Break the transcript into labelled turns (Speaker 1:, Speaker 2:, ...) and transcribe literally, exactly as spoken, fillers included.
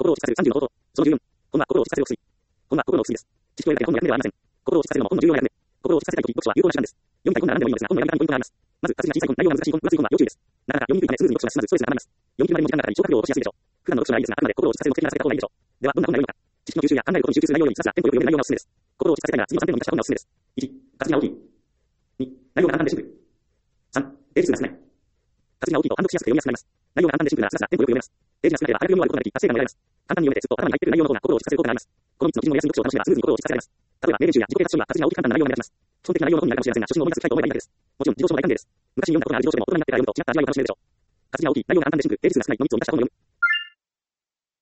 Speaker 1: 心を知させるさんじゅうの方法。そのじゅうよん。本は心を知させるお薬。本は心のお薬です。知識を得るだけが本の役目ではありません。心を知させるのも本の重要な役目。心を知させたいとき、読書は有効な手段です。読みたい本なら何でもいいのですが、本の読み方にポイントがあります。まず、活字が小さい本、内容が難しい本、分厚い本は要注意です。なかなか読みにくいため、スムーズに読書が進まず、ストレスが溜まります。読み切りまでの時間がかかり、消化不良を起こしやすいでしょう。普段の読書ならいいですが、あくまで心を知させる目的なら避けた方がいいでしょう。では、どんな本が良いのか。知識の吸収や考えることに集中する内容よりひたすらテンポよく読める内容がおすすめです。心を知させたいなら次のさんてんを満たした本がおすすめです。いち、活字が大きい。に、内容が簡単でシンプル。さん、ページ数が少ない。活字が大きいと判読しやすくて読みやすくなります。内容が簡単でシンプルならスラスラテンポよく読めます。ページが少なければ早く読み終わることができ、達成感が得られます。簡単に読めてずっと頭に入っている内容の方が心を知させる効果があります。このみっつの基準の安い読書を楽しめばスムーズに心を知させられます。例えば、名言集や自己啓発書には活字が大きく簡単な内容が目立ちます。基本的な内容の本になるかもしれませんが、初心を思い出す機会と思えばいいだけです。もちろん、自動書も大歓迎です。昔に読んだことがある自動書でも大人になってから読むと違った味わいを楽しめるでしょう。活字が大きい、内容が簡単でシンプル、ページ数が少ないのみっつを満たした本を読む。